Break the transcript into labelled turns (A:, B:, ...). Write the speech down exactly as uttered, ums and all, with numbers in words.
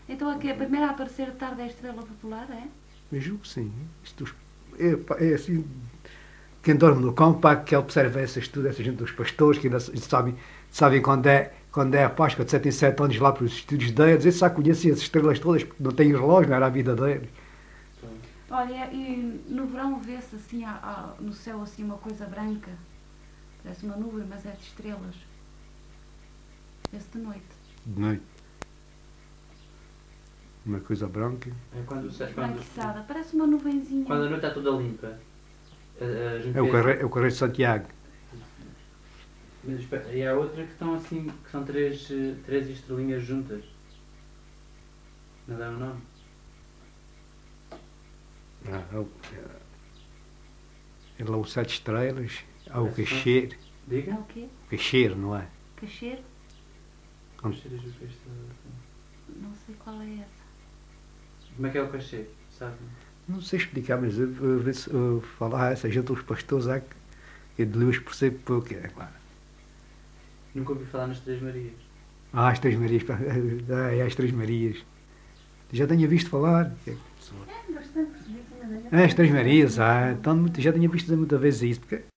A: Então aqui, a primeira a aparecer de tarde é a estrela popular, é?
B: Eu julgo que sim. Isto, é, pá, é assim, quem dorme no campo, pá, que observa essas, tudo, essa gente dos pastores, que ainda sabem, sabem quando, é, quando é a Páscoa, de sete em sete anos, lá para os estudos deles, eles já conheciam as estrelas todas, porque não têm relógio, não era a vida deles.
A: Olha, e no verão vê-se assim, há- há no céu assim uma coisa branca. Parece uma nuvem, mas é de estrelas. Vê-se de noite.
B: De noite. Uma coisa branca.
C: É quando, o céu- quando,
A: Esbranquiçada, parece uma nuvenzinha.
C: quando a noite está toda limpa. A, a gente
B: É o
C: vê-
B: Correio, é o Correio de Santiago.
C: Mas espera, e há outra que estão assim, que são três, eh, três estrelinhas juntas. Não dá o nome?
B: Ah, é, o, é lá o Sete Estrelas, há o
C: Parece
B: Cacheiro.
A: É
C: Diga?
A: o quê?
B: Cacheiro, não é?
A: Cacheiro?
C: Cacheiro do Cristo.
A: Não sei qual é essa.
C: Como é que é o cacheiro? Sabe?
B: Não sei explicar, mas eu, eu, eu, eu falar essa gente, os pastores, é que eu de luz percebo porque é claro.
C: Nunca ouvi falar nas Três Marias.
B: Ah, as Três Marias, pá, é, as Três Marias. Já tinha visto falar.
A: É bastante percebido também.
B: É, as Três Marias, ah, então, já tinha visto dizer muitas vezes isso, porque